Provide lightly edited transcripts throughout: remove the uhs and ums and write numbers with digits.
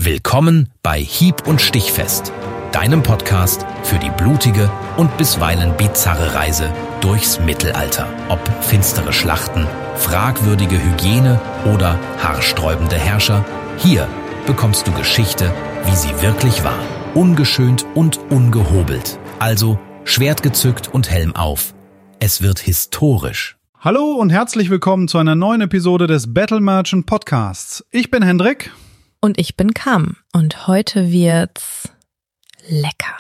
Willkommen bei Hieb- und Stichfest, deinem Podcast für die blutige und bisweilen bizarre Reise durchs Mittelalter. Ob finstere Schlachten, fragwürdige Hygiene oder haarsträubende Herrscher, hier bekommst du Geschichte, wie sie wirklich war. Ungeschönt und ungehobelt. Also Schwert gezückt und Helm auf. Es wird historisch. Hallo und herzlich willkommen zu einer neuen Episode des Battle Merchant Podcasts. Ich bin Hendrik. Und ich bin Kam. Und heute wird's lecker.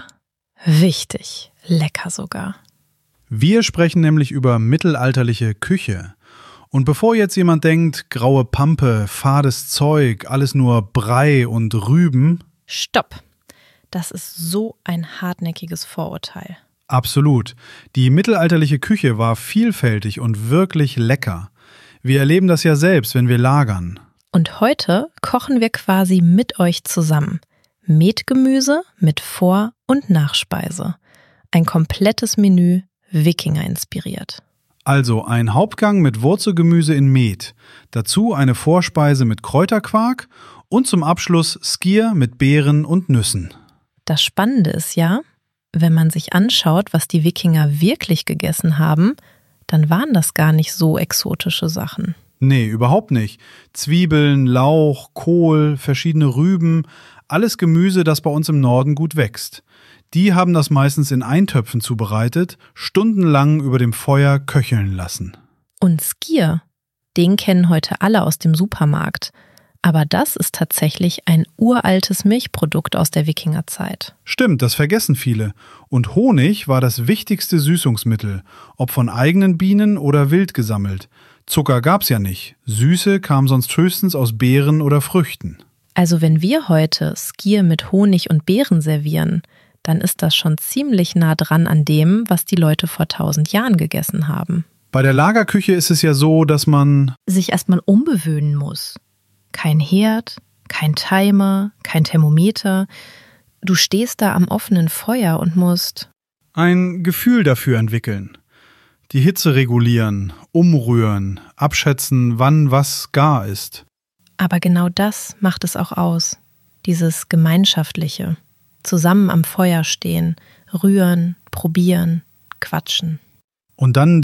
Wichtig lecker sogar. Wir sprechen nämlich über mittelalterliche Küche. Und bevor jetzt jemand denkt, graue Pampe, fades Zeug, alles nur Brei und Rüben. Stopp! Das ist so ein hartnäckiges Vorurteil. Absolut. Die mittelalterliche Küche war vielfältig und wirklich lecker. Wir erleben das ja selbst, wenn wir lagern. Und heute kochen wir quasi mit euch zusammen. Metgemüse mit Vor- und Nachspeise. Ein komplettes Menü, Wikinger inspiriert. Also ein Hauptgang mit Wurzelgemüse in Met. Dazu eine Vorspeise mit Kräuterquark und zum Abschluss Skier mit Beeren und Nüssen. Das Spannende ist ja, wenn man sich anschaut, was die Wikinger wirklich gegessen haben, dann waren das gar nicht so exotische Sachen. Nee, überhaupt nicht. Zwiebeln, Lauch, Kohl, verschiedene Rüben, alles Gemüse, das bei uns im Norden gut wächst. Die haben das meistens in Eintöpfen zubereitet, stundenlang über dem Feuer köcheln lassen. Und Skier, den kennen heute alle aus dem Supermarkt. Aber das ist tatsächlich ein uraltes Milchprodukt aus der Wikingerzeit. Stimmt, das vergessen viele. Und Honig war das wichtigste Süßungsmittel, ob von eigenen Bienen oder wild gesammelt. Zucker gab's ja nicht. Süße kam sonst höchstens aus Beeren oder Früchten. Also wenn wir heute Skier mit Honig und Beeren servieren, dann ist das schon ziemlich nah dran an dem, was die Leute vor 1000 Jahren gegessen haben. Bei der Lagerküche ist es ja so, dass man sich erstmal umgewöhnen muss. Kein Herd, kein Timer, kein Thermometer. Du stehst da am offenen Feuer und musst ein Gefühl dafür entwickeln. Die Hitze regulieren, umrühren, abschätzen, wann was gar ist. Aber genau das macht es auch aus. Dieses Gemeinschaftliche. Zusammen am Feuer stehen, rühren, probieren, quatschen. Und dann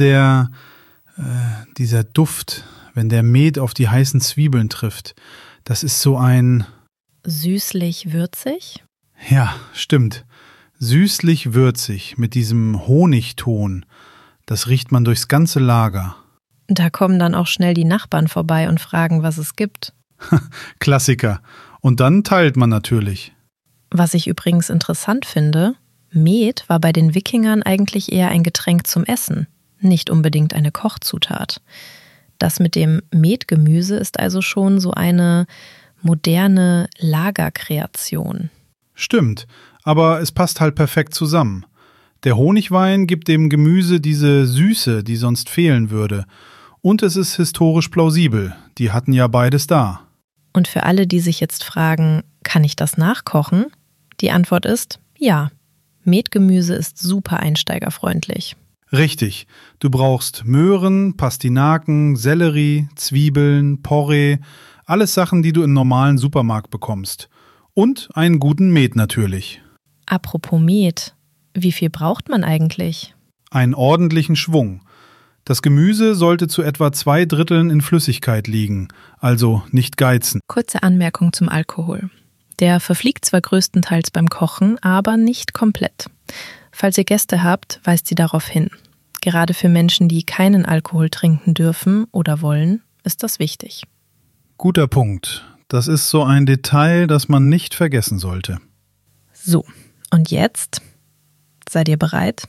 dieser Duft, wenn der Met auf die heißen Zwiebeln trifft. Das ist so ein süßlich-würzig? Ja, stimmt. Süßlich-würzig mit diesem Honigton. Das riecht man durchs ganze Lager. Da kommen dann auch schnell die Nachbarn vorbei und fragen, was es gibt. Klassiker. Und dann teilt man natürlich. Was ich übrigens interessant finde, Met war bei den Wikingern eigentlich eher ein Getränk zum Essen, nicht unbedingt eine Kochzutat. Das mit dem Metgemüse ist also schon so eine moderne Lagerkreation. Stimmt, aber es passt halt perfekt zusammen. Der Honigwein gibt dem Gemüse diese Süße, die sonst fehlen würde. Und es ist historisch plausibel. Die hatten ja beides da. Und für alle, die sich jetzt fragen, kann ich das nachkochen? Die Antwort ist ja. Metgemüse ist super einsteigerfreundlich. Richtig. Du brauchst Möhren, Pastinaken, Sellerie, Zwiebeln, Porree, alles Sachen, die du im normalen Supermarkt bekommst. Und einen guten Met natürlich. Apropos Met, wie viel braucht man eigentlich? Einen ordentlichen Schwung. Das Gemüse sollte zu etwa 2/3 in Flüssigkeit liegen, also nicht geizen. Kurze Anmerkung zum Alkohol. Der verfliegt zwar größtenteils beim Kochen, aber nicht komplett. Falls ihr Gäste habt, weist sie darauf hin. Gerade für Menschen, die keinen Alkohol trinken dürfen oder wollen, ist das wichtig. Guter Punkt. Das ist so ein Detail, das man nicht vergessen sollte. So, und jetzt seid ihr bereit?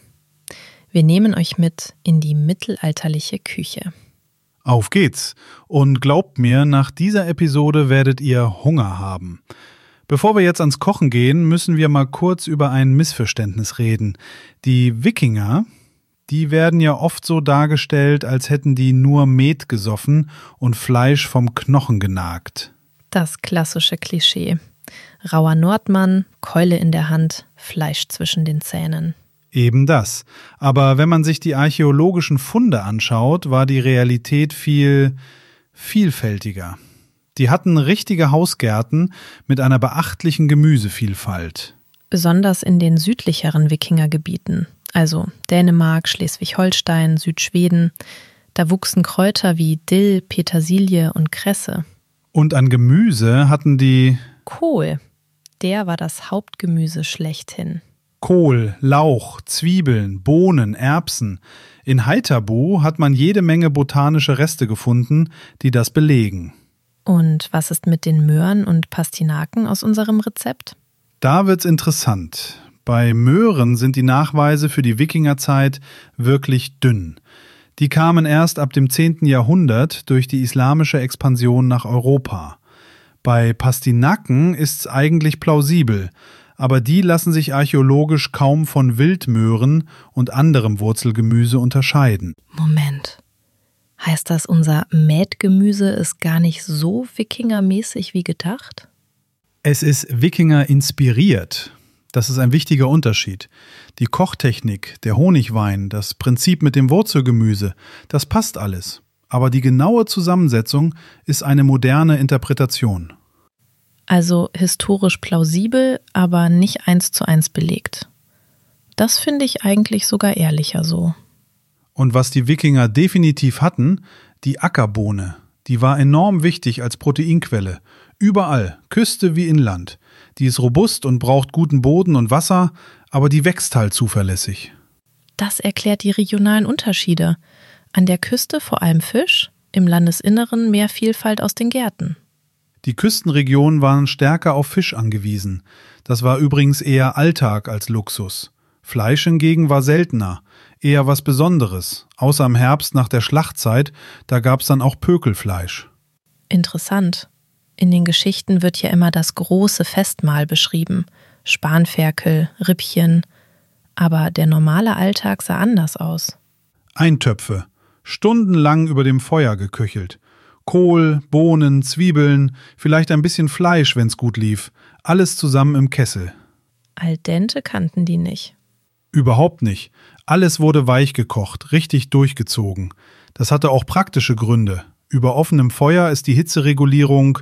Wir nehmen euch mit in die mittelalterliche Küche. Auf geht's. Und glaubt mir, nach dieser Episode werdet ihr Hunger haben. Bevor wir jetzt ans Kochen gehen, müssen wir mal kurz über ein Missverständnis reden. Die Wikinger, die werden ja oft so dargestellt, als hätten die nur Met gesoffen und Fleisch vom Knochen genagt. Das klassische Klischee. Rauer Nordmann, Keule in der Hand, Fleisch zwischen den Zähnen. Eben das. Aber wenn man sich die archäologischen Funde anschaut, war die Realität viel vielfältiger. Die hatten richtige Hausgärten mit einer beachtlichen Gemüsevielfalt. Besonders in den südlicheren Wikingergebieten, also Dänemark, Schleswig-Holstein, Südschweden, da wuchsen Kräuter wie Dill, Petersilie und Kresse. Und an Gemüse hatten die Kohl, der war das Hauptgemüse schlechthin. Kohl, Lauch, Zwiebeln, Bohnen, Erbsen. In Haithabu hat man jede Menge botanische Reste gefunden, die das belegen. Und was ist mit den Möhren und Pastinaken aus unserem Rezept? Da wird's interessant. Bei Möhren sind die Nachweise für die Wikingerzeit wirklich dünn. Die kamen erst ab dem 10. Jahrhundert durch die islamische Expansion nach Europa. Bei Pastinaken ist's eigentlich plausibel, aber die lassen sich archäologisch kaum von Wildmöhren und anderem Wurzelgemüse unterscheiden. Moment. Heißt das, unser Mätgemüse ist gar nicht so wikingermäßig wie gedacht? Es ist Wikinger inspiriert. Das ist ein wichtiger Unterschied. Die Kochtechnik, der Honigwein, das Prinzip mit dem Wurzelgemüse, das passt alles. Aber die genaue Zusammensetzung ist eine moderne Interpretation. Also historisch plausibel, aber nicht 1:1 belegt. Das finde ich eigentlich sogar ehrlicher so. Und was die Wikinger definitiv hatten, die Ackerbohne, die war enorm wichtig als Proteinquelle. Überall, Küste wie Inland. Die ist robust und braucht guten Boden und Wasser, aber die wächst halt zuverlässig. Das erklärt die regionalen Unterschiede. An der Küste vor allem Fisch, im Landesinneren mehr Vielfalt aus den Gärten. Die Küstenregionen waren stärker auf Fisch angewiesen. Das war übrigens eher Alltag als Luxus. Fleisch hingegen war seltener, eher was Besonderes. Außer im Herbst nach der Schlachtzeit, da gab's dann auch Pökelfleisch. Interessant. In den Geschichten wird ja immer das große Festmahl beschrieben. Spanferkel, Rippchen. Aber der normale Alltag sah anders aus. Eintöpfe, stundenlang über dem Feuer geköchelt. Kohl, Bohnen, Zwiebeln, vielleicht ein bisschen Fleisch, wenn's gut lief. Alles zusammen im Kessel. Al dente kannten die nicht. Überhaupt nicht. Alles wurde weich gekocht, richtig durchgezogen. Das hatte auch praktische Gründe. Über offenem Feuer ist die Hitzeregulierung,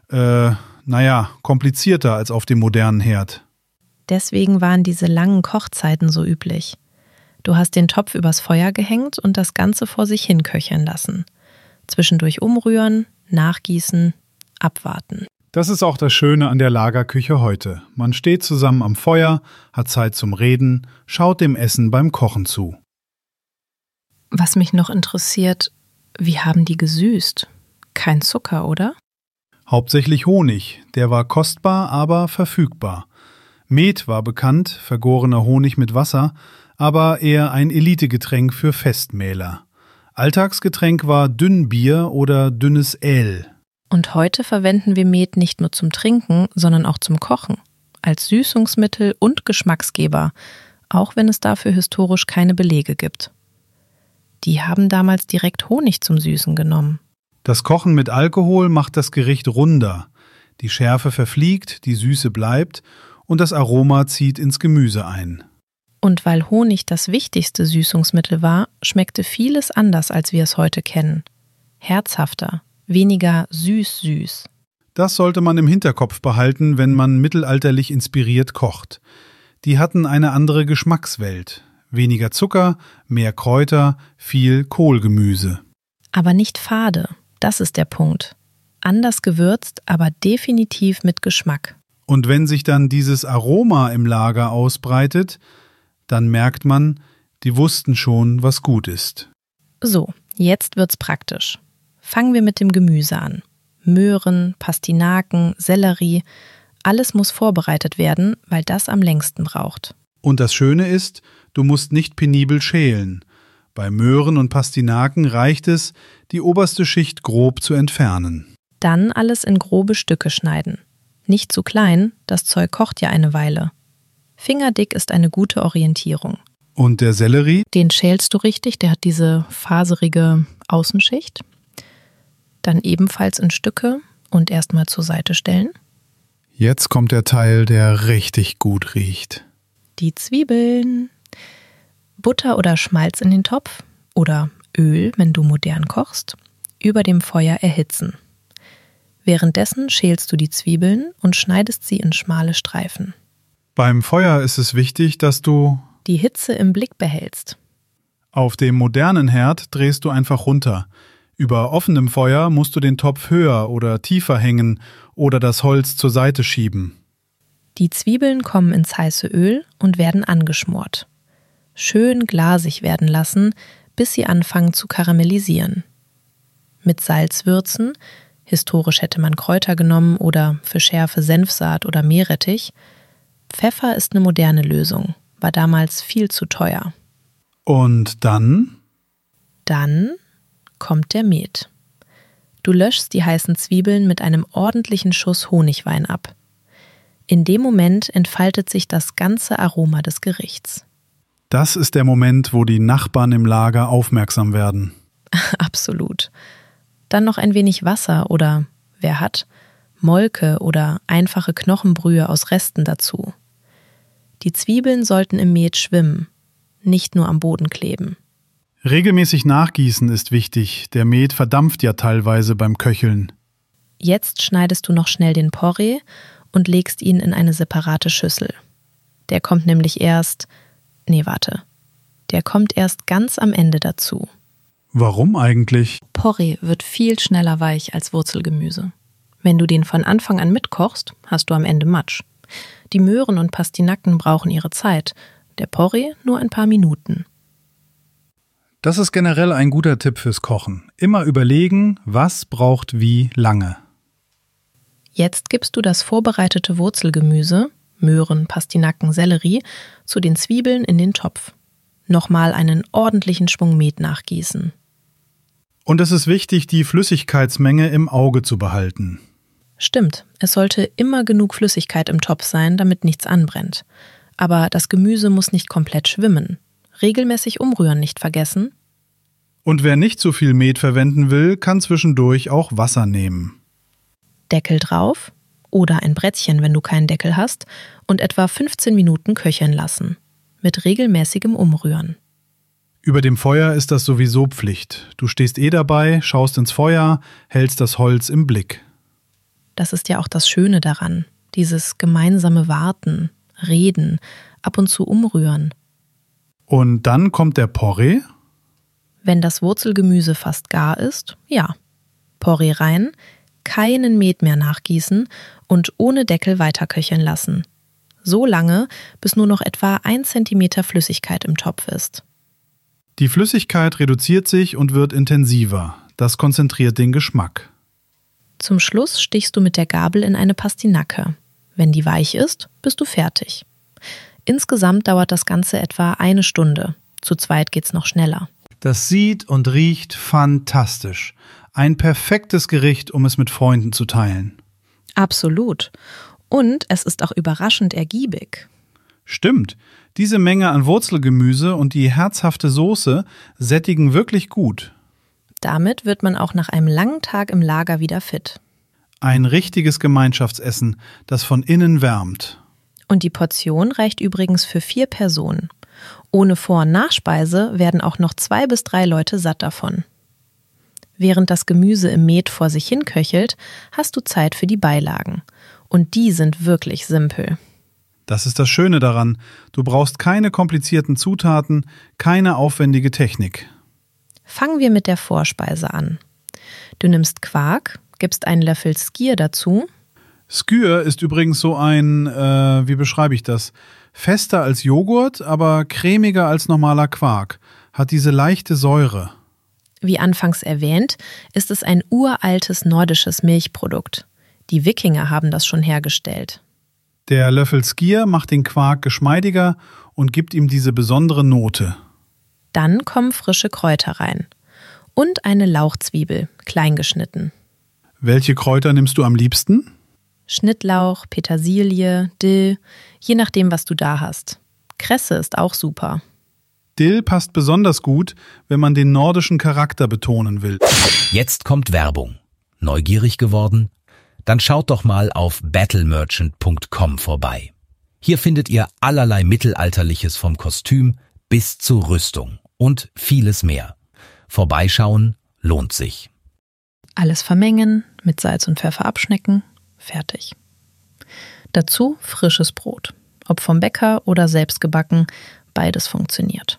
komplizierter als auf dem modernen Herd. Deswegen waren diese langen Kochzeiten so üblich. Du hast den Topf übers Feuer gehängt und das Ganze vor sich hin köcheln lassen. Zwischendurch umrühren, nachgießen, abwarten. Das ist auch das Schöne an der Lagerküche heute. Man steht zusammen am Feuer, hat Zeit zum Reden, schaut dem Essen beim Kochen zu. Was mich noch interessiert, wie haben die gesüßt? Kein Zucker, oder? Hauptsächlich Honig, der war kostbar, aber verfügbar. Met war bekannt, vergorener Honig mit Wasser, aber eher ein Elitegetränk für Festmähler. Alltagsgetränk war Dünnbier oder dünnes Ale. Und heute verwenden wir Met nicht nur zum Trinken, sondern auch zum Kochen, als Süßungsmittel und Geschmacksgeber, auch wenn es dafür historisch keine Belege gibt. Die haben damals direkt Honig zum Süßen genommen. Das Kochen mit Alkohol macht das Gericht runder. Die Schärfe verfliegt, die Süße bleibt und das Aroma zieht ins Gemüse ein. Und weil Honig das wichtigste Süßungsmittel war, schmeckte vieles anders, als wir es heute kennen. Herzhafter, weniger süß-süß. Das sollte man im Hinterkopf behalten, wenn man mittelalterlich inspiriert kocht. Die hatten eine andere Geschmackswelt. Weniger Zucker, mehr Kräuter, viel Kohlgemüse. Aber nicht fade, das ist der Punkt. Anders gewürzt, aber definitiv mit Geschmack. Und wenn sich dann dieses Aroma im Lager ausbreitet, dann merkt man, die wussten schon, was gut ist. So, jetzt wird's praktisch. Fangen wir mit dem Gemüse an. Möhren, Pastinaken, Sellerie, alles muss vorbereitet werden, weil das am längsten braucht. Und das Schöne ist, du musst nicht penibel schälen. Bei Möhren und Pastinaken reicht es, die oberste Schicht grob zu entfernen. Dann alles in grobe Stücke schneiden. Nicht zu klein, das Zeug kocht ja eine Weile. Fingerdick ist eine gute Orientierung. Und der Sellerie? Den schälst du richtig, der hat diese faserige Außenschicht. Dann ebenfalls in Stücke und erstmal zur Seite stellen. Jetzt kommt der Teil, der richtig gut riecht. Die Zwiebeln. Butter oder Schmalz in den Topf oder Öl, wenn du modern kochst, über dem Feuer erhitzen. Währenddessen schälst du die Zwiebeln und schneidest sie in schmale Streifen. Beim Feuer ist es wichtig, dass du die Hitze im Blick behältst. Auf dem modernen Herd drehst du einfach runter. Über offenem Feuer musst du den Topf höher oder tiefer hängen oder das Holz zur Seite schieben. Die Zwiebeln kommen ins heiße Öl und werden angeschmort. Schön glasig werden lassen, bis sie anfangen zu karamellisieren. Mit Salz würzen, historisch hätte man Kräuter genommen oder für Schärfe Senfsaat oder Meerrettich. Pfeffer ist eine moderne Lösung, war damals viel zu teuer. Und dann? Dann kommt der Met. Du löschst die heißen Zwiebeln mit einem ordentlichen Schuss Honigwein ab. In dem Moment entfaltet sich das ganze Aroma des Gerichts. Das ist der Moment, wo die Nachbarn im Lager aufmerksam werden. Absolut. Dann noch ein wenig Wasser oder, wer hat, Molke oder einfache Knochenbrühe aus Resten dazu. Die Zwiebeln sollten im Met schwimmen, nicht nur am Boden kleben. Regelmäßig nachgießen ist wichtig. Der Met verdampft ja teilweise beim Köcheln. Jetzt schneidest du noch schnell den Porree und legst ihn in eine separate Schüssel. Der kommt nämlich erst ganz am Ende dazu. Warum eigentlich? Porree wird viel schneller weich als Wurzelgemüse. Wenn du den von Anfang an mitkochst, hast du am Ende Matsch. Die Möhren und Pastinaken brauchen ihre Zeit, der Porree nur ein paar Minuten. Das ist generell ein guter Tipp fürs Kochen. Immer überlegen, was braucht wie lange. Jetzt gibst du das vorbereitete Wurzelgemüse, Möhren, Pastinaken, Sellerie, zu den Zwiebeln in den Topf. Nochmal einen ordentlichen Schwung Met nachgießen. Und es ist wichtig, die Flüssigkeitsmenge im Auge zu behalten. Stimmt, es sollte immer genug Flüssigkeit im Topf sein, damit nichts anbrennt. Aber das Gemüse muss nicht komplett schwimmen. Regelmäßig umrühren nicht vergessen. Und wer nicht so viel Met verwenden will, kann zwischendurch auch Wasser nehmen. Deckel drauf oder ein Brettchen, wenn du keinen Deckel hast, und etwa 15 Minuten köcheln lassen. Mit regelmäßigem Umrühren. Über dem Feuer ist das sowieso Pflicht. Du stehst dabei, schaust ins Feuer, hältst das Holz im Blick. Das ist ja auch das Schöne daran. Dieses gemeinsame Warten, Reden, ab und zu umrühren. Und dann kommt der Porree? Wenn das Wurzelgemüse fast gar ist, ja. Porree rein, keinen Met mehr nachgießen und ohne Deckel weiterköcheln lassen. So lange, bis nur noch etwa 1 Zentimeter Flüssigkeit im Topf ist. Die Flüssigkeit reduziert sich und wird intensiver. Das konzentriert den Geschmack. Zum Schluss stichst du mit der Gabel in eine Pastinake. Wenn die weich ist, bist du fertig. Insgesamt dauert das Ganze etwa 1 Stunde. Zu zweit geht's noch schneller. Das sieht und riecht fantastisch. Ein perfektes Gericht, um es mit Freunden zu teilen. Absolut. Und es ist auch überraschend ergiebig. Stimmt. Diese Menge an Wurzelgemüse und die herzhafte Soße sättigen wirklich gut. Damit wird man auch nach einem langen Tag im Lager wieder fit. Ein richtiges Gemeinschaftsessen, das von innen wärmt. Und die Portion reicht übrigens für 4 Personen. Ohne Vor- und Nachspeise werden auch noch 2 bis 3 Leute satt davon. Während das Gemüse im Met vor sich hin köchelt, hast du Zeit für die Beilagen. Und die sind wirklich simpel. Das ist das Schöne daran. Du brauchst keine komplizierten Zutaten, keine aufwendige Technik. Fangen wir mit der Vorspeise an. Du nimmst Quark, gibst einen Löffel Skyr dazu. Skyr ist übrigens so ein, wie beschreibe ich das? Fester als Joghurt, aber cremiger als normaler Quark. Hat diese leichte Säure. Wie anfangs erwähnt, ist es ein uraltes nordisches Milchprodukt. Die Wikinger haben das schon hergestellt. Der Löffel Skyr macht den Quark geschmeidiger und gibt ihm diese besondere Note. Dann kommen frische Kräuter rein. Und eine Lauchzwiebel, klein geschnitten. Welche Kräuter nimmst du am liebsten? Schnittlauch, Petersilie, Dill, je nachdem, was du da hast. Kresse ist auch super. Dill passt besonders gut, wenn man den nordischen Charakter betonen will. Jetzt kommt Werbung. Neugierig geworden? Dann schaut doch mal auf battlemerchant.com vorbei. Hier findet ihr allerlei Mittelalterliches vom Kostüm bis zur Rüstung und vieles mehr. Vorbeischauen lohnt sich. Alles vermengen, mit Salz und Pfeffer abschmecken, fertig. Dazu frisches Brot, ob vom Bäcker oder selbst gebacken, beides funktioniert.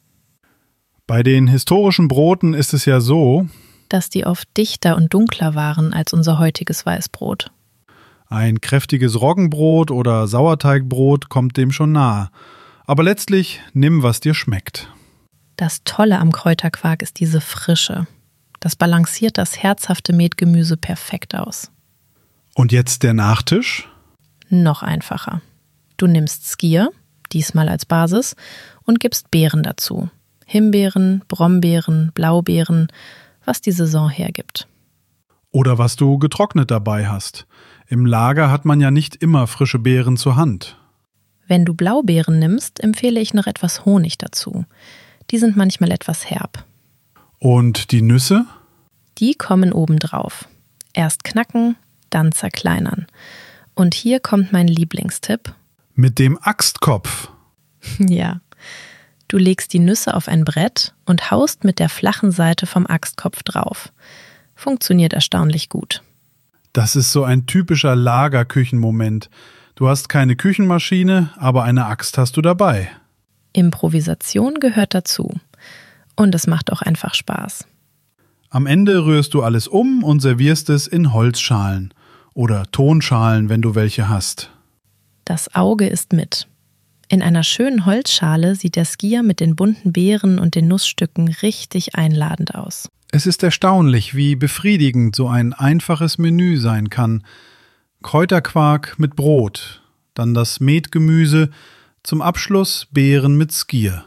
Bei den historischen Broten ist es ja so, dass die oft dichter und dunkler waren als unser heutiges Weißbrot. Ein kräftiges Roggenbrot oder Sauerteigbrot kommt dem schon nahe. Aber letztlich nimm, was dir schmeckt. Das Tolle am Kräuterquark ist diese Frische. Das balanciert das herzhafte Metgemüse perfekt aus. Und jetzt der Nachtisch? Noch einfacher. Du nimmst Skier, diesmal als Basis, und gibst Beeren dazu. Himbeeren, Brombeeren, Blaubeeren, was die Saison hergibt. Oder was du getrocknet dabei hast. Im Lager hat man ja nicht immer frische Beeren zur Hand. Wenn du Blaubeeren nimmst, empfehle ich noch etwas Honig dazu. Die sind manchmal etwas herb. Und die Nüsse? Die kommen obendrauf. Erst knacken, dann zerkleinern. Und hier kommt mein Lieblingstipp. Mit dem Axtkopf. Ja. Du legst die Nüsse auf ein Brett und haust mit der flachen Seite vom Axtkopf drauf. Funktioniert erstaunlich gut. Das ist so ein typischer Lagerküchenmoment. Du hast keine Küchenmaschine, aber eine Axt hast du dabei. Improvisation gehört dazu. Und es macht auch einfach Spaß. Am Ende rührst du alles um und servierst es in Holzschalen oder Tonschalen, wenn du welche hast. Das Auge ist mit. In einer schönen Holzschale sieht der Skier mit den bunten Beeren und den Nussstücken richtig einladend aus. Es ist erstaunlich, wie befriedigend so ein einfaches Menü sein kann. Kräuterquark mit Brot, dann das Metgemüse, zum Abschluss Beeren mit Skier.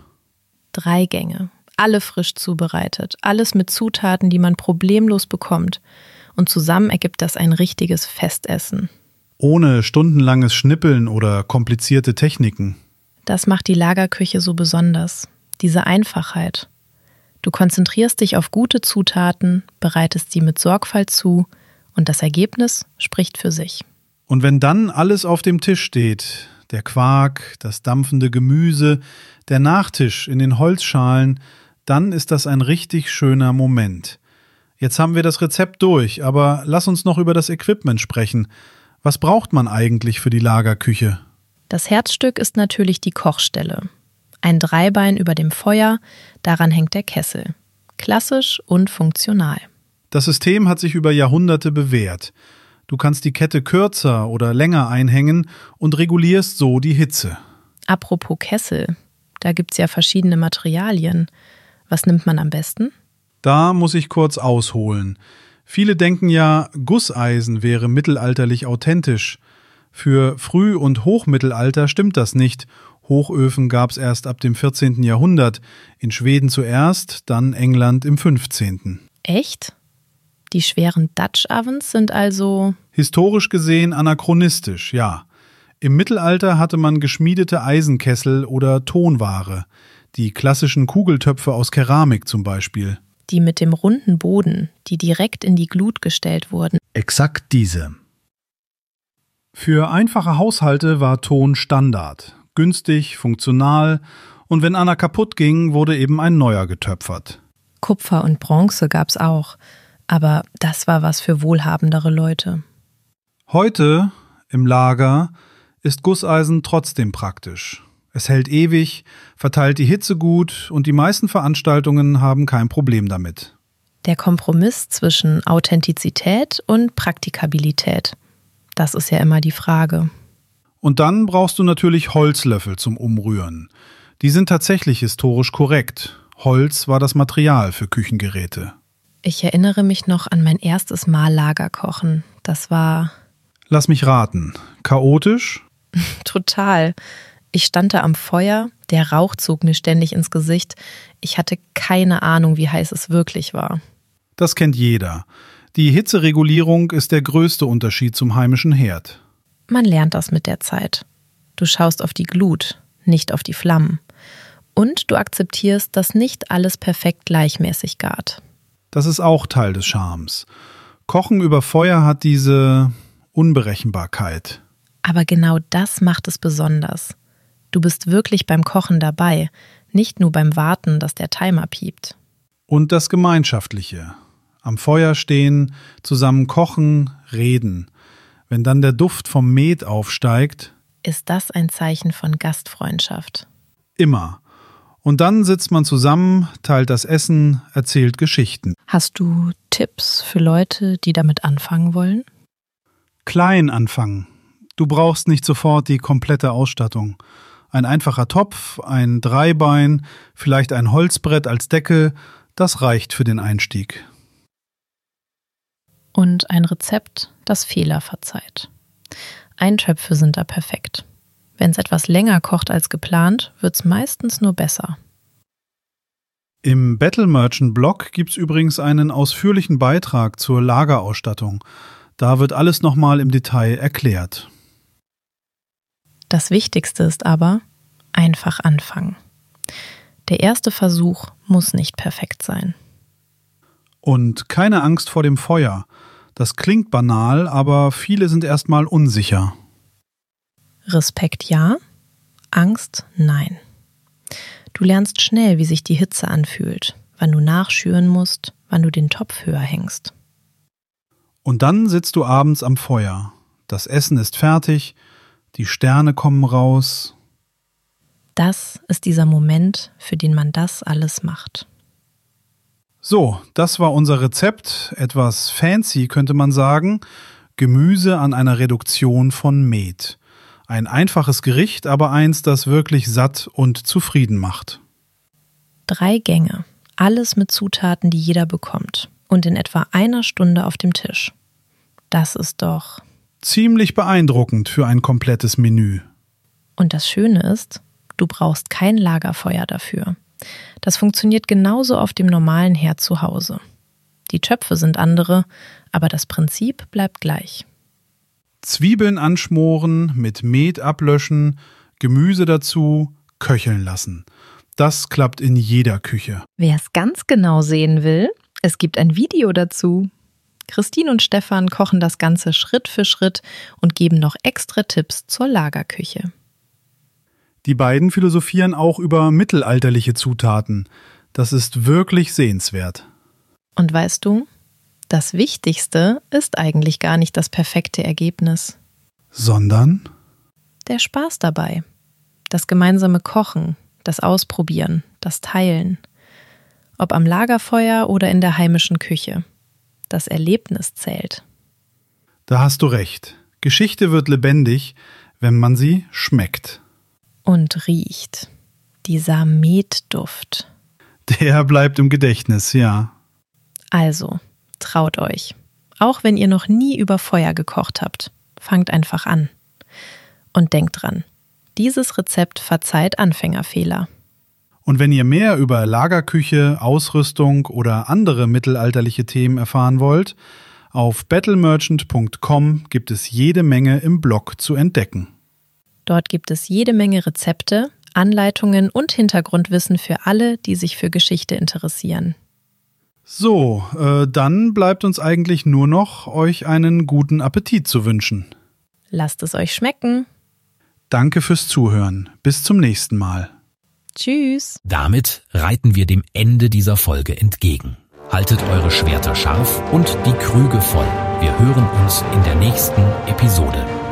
3 Gänge, alle frisch zubereitet, alles mit Zutaten, die man problemlos bekommt. Und zusammen ergibt das ein richtiges Festessen. Ohne stundenlanges Schnippeln oder komplizierte Techniken. Das macht die Lagerküche so besonders, diese Einfachheit. Du konzentrierst dich auf gute Zutaten, bereitest sie mit Sorgfalt zu und das Ergebnis spricht für sich. Und wenn dann alles auf dem Tisch steht, der Quark, das dampfende Gemüse, der Nachtisch in den Holzschalen, dann ist das ein richtig schöner Moment. Jetzt haben wir das Rezept durch, aber lass uns noch über das Equipment sprechen. Was braucht man eigentlich für die Lagerküche? Das Herzstück ist natürlich die Kochstelle. Ein Dreibein über dem Feuer, daran hängt der Kessel. Klassisch und funktional. Das System hat sich über Jahrhunderte bewährt. Du kannst die Kette kürzer oder länger einhängen und regulierst so die Hitze. Apropos Kessel, da gibt's ja verschiedene Materialien. Was nimmt man am besten? Da muss ich kurz ausholen. Viele denken ja, Gusseisen wäre mittelalterlich authentisch. Für Früh- und Hochmittelalter stimmt das nicht. Hochöfen gab es erst ab dem 14. Jahrhundert. In Schweden zuerst, dann England im 15. Echt? Die schweren Dutch Ovens sind also... Historisch gesehen anachronistisch, ja. Im Mittelalter hatte man geschmiedete Eisenkessel oder Tonware. Die klassischen Kugeltöpfe aus Keramik zum Beispiel. Die mit dem runden Boden, die direkt in die Glut gestellt wurden. Exakt diese. Für einfache Haushalte war Ton Standard. Günstig, funktional und wenn einer kaputt ging, wurde eben ein neuer getöpfert. Kupfer und Bronze gab's auch, aber das war was für wohlhabendere Leute. Heute, im Lager, ist Gusseisen trotzdem praktisch. Es hält ewig, verteilt die Hitze gut und die meisten Veranstaltungen haben kein Problem damit. Der Kompromiss zwischen Authentizität und Praktikabilität, das ist ja immer die Frage. Und dann brauchst du natürlich Holzlöffel zum Umrühren. Die sind tatsächlich historisch korrekt. Holz war das Material für Küchengeräte. Ich erinnere mich noch an mein erstes Mal Lagerkochen. Das war... Lass mich raten. Chaotisch? Total. Ich stand da am Feuer, der Rauch zog mir ständig ins Gesicht. Ich hatte keine Ahnung, wie heiß es wirklich war. Das kennt jeder. Die Hitzeregulierung ist der größte Unterschied zum heimischen Herd. Man lernt das mit der Zeit. Du schaust auf die Glut, nicht auf die Flammen. Und du akzeptierst, dass nicht alles perfekt gleichmäßig gart. Das ist auch Teil des Charmes. Kochen über Feuer hat diese Unberechenbarkeit. Aber genau das macht es besonders. Du bist wirklich beim Kochen dabei, nicht nur beim Warten, dass der Timer piept. Und das Gemeinschaftliche. Am Feuer stehen, zusammen kochen, reden. Wenn dann der Duft vom Met aufsteigt, ist das ein Zeichen von Gastfreundschaft. Immer. Und dann sitzt man zusammen, teilt das Essen, erzählt Geschichten. Hast du Tipps für Leute, die damit anfangen wollen? Klein anfangen. Du brauchst nicht sofort die komplette Ausstattung. Ein einfacher Topf, ein Dreibein, vielleicht ein Holzbrett als Deckel, das reicht für den Einstieg. Und ein Rezept, das Fehler verzeiht. Eintöpfe sind da perfekt. Wenn es etwas länger kocht als geplant, wird es meistens nur besser. Im Battle Merchant Blog gibt's übrigens einen ausführlichen Beitrag zur Lagerausstattung. Da wird alles nochmal im Detail erklärt. Das Wichtigste ist aber, einfach anfangen. Der erste Versuch muss nicht perfekt sein. Und keine Angst vor dem Feuer. Das klingt banal, aber viele sind erstmal unsicher. Respekt ja, Angst nein. Du lernst schnell, wie sich die Hitze anfühlt, wann du nachschüren musst, wann du den Topf höher hängst. Und dann sitzt du abends am Feuer. Das Essen ist fertig, die Sterne kommen raus. Das ist dieser Moment, für den man das alles macht. So, das war unser Rezept. Etwas fancy könnte man sagen. Gemüse an einer Reduktion von Met. Ein einfaches Gericht, aber eins, das wirklich satt und zufrieden macht. 3 Gänge, alles mit Zutaten, die jeder bekommt. Und in etwa 1 Stunde auf dem Tisch. Das ist doch ziemlich beeindruckend für ein komplettes Menü. Und das Schöne ist, du brauchst kein Lagerfeuer dafür. Das funktioniert genauso auf dem normalen Herd zu Hause. Die Töpfe sind andere, aber das Prinzip bleibt gleich. Zwiebeln anschmoren, mit Met ablöschen, Gemüse dazu, köcheln lassen. Das klappt in jeder Küche. Wer es ganz genau sehen will, es gibt ein Video dazu. Christine und Stefan kochen das Ganze Schritt für Schritt und geben noch extra Tipps zur Lagerküche. Die beiden philosophieren auch über mittelalterliche Zutaten. Das ist wirklich sehenswert. Und weißt du, das Wichtigste ist eigentlich gar nicht das perfekte Ergebnis. Sondern? Der Spaß dabei. Das gemeinsame Kochen, das Ausprobieren, das Teilen. Ob am Lagerfeuer oder in der heimischen Küche. Das Erlebnis zählt. Da hast du recht. Geschichte wird lebendig, wenn man sie schmeckt. Und riecht. Dieser Metduft. Der bleibt im Gedächtnis, ja. Also, traut euch. Auch wenn ihr noch nie über Feuer gekocht habt, fangt einfach an. Und denkt dran, dieses Rezept verzeiht Anfängerfehler. Und wenn ihr mehr über Lagerküche, Ausrüstung oder andere mittelalterliche Themen erfahren wollt, auf battlemerchant.com gibt es jede Menge im Blog zu entdecken. Dort gibt es jede Menge Rezepte, Anleitungen und Hintergrundwissen für alle, die sich für Geschichte interessieren. So, dann bleibt uns eigentlich nur noch, euch einen guten Appetit zu wünschen. Lasst es euch schmecken. Danke fürs Zuhören. Bis zum nächsten Mal. Tschüss. Damit reiten wir dem Ende dieser Folge entgegen. Haltet eure Schwerter scharf und die Krüge voll. Wir hören uns in der nächsten Episode.